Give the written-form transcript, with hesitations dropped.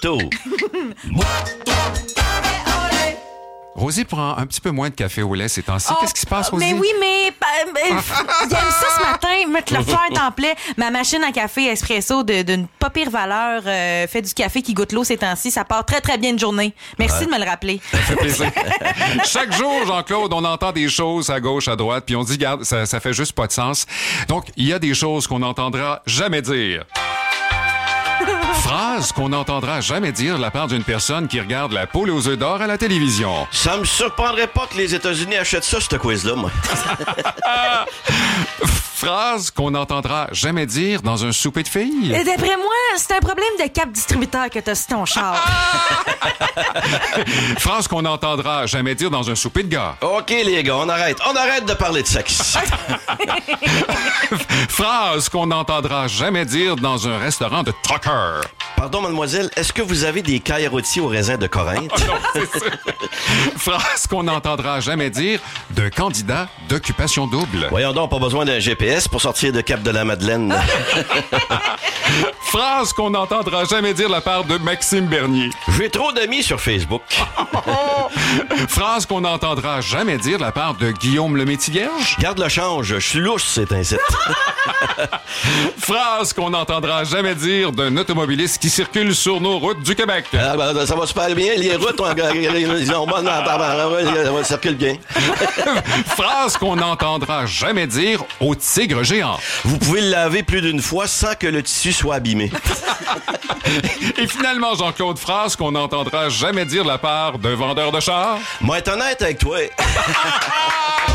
Cousteau. Rosie prend un petit peu moins de café au lait ces temps-ci. Qu'est-ce qui se passe, Rosie? Mais oui, mais il aime ça ce matin, mettre le feu à temps plein. Ma machine à café espresso d'une pas pire valeur fait du café qui goûte l'eau ces temps-ci. Ça part très, très bien une journée. Merci de me le rappeler. Ça fait plaisir. Chaque jour, Jean-Claude, on entend des choses à gauche, à droite, puis on dit, regarde, ça fait juste pas de sens. Donc, il y a des choses qu'on n'entendra jamais dire. Phrase qu'on n'entendra jamais dire de la part d'une personne qui regarde la poule aux œufs d'or à la télévision. Ça me surprendrait pas que les États-Unis achètent ça, ce quiz-là, moi. Phrase qu'on n'entendra jamais dire dans un souper de filles. Et d'après moi, c'est un problème de cap distributeur que t'as sur ton char. Phrase qu'on n'entendra jamais dire dans un souper de gars. OK, les gars, on arrête. On arrête de parler de sexe. Phrase qu'on n'entendra jamais dire dans un restaurant de trucker. Pardon, mademoiselle, est-ce que vous avez des cailles rôties au raisin de Corinthe? Oh non, c'est ça. Phrase qu'on n'entendra jamais dire d'un candidat d'occupation double. Voyons donc, pas besoin d'un GPS pour sortir de Cap-de-la-Madeleine. Phrase qu'on n'entendra jamais dire de la part de Maxime Bernier. J'ai trop d'amis sur Facebook. Phrase qu'on n'entendra jamais dire de la part de Guillaume le Métis-Vierge. Garde le change, je suis louche, c'est un site. Phrase qu'on n'entendra jamais dire d'un automobiliste qui circule sur nos routes du Québec. Ah, ben, ça va super bien. Les routes, ils ont bonne ça circule bien. Phrase qu'on n'entendra jamais dire au tigre géant. Vous pouvez le laver plus d'une fois sans que le tissu soit abîmé. Et finalement, Jean-Claude, phrase qu'on n'entendra jamais dire de la part d'un vendeur de chars. Moi, être honnête avec toi.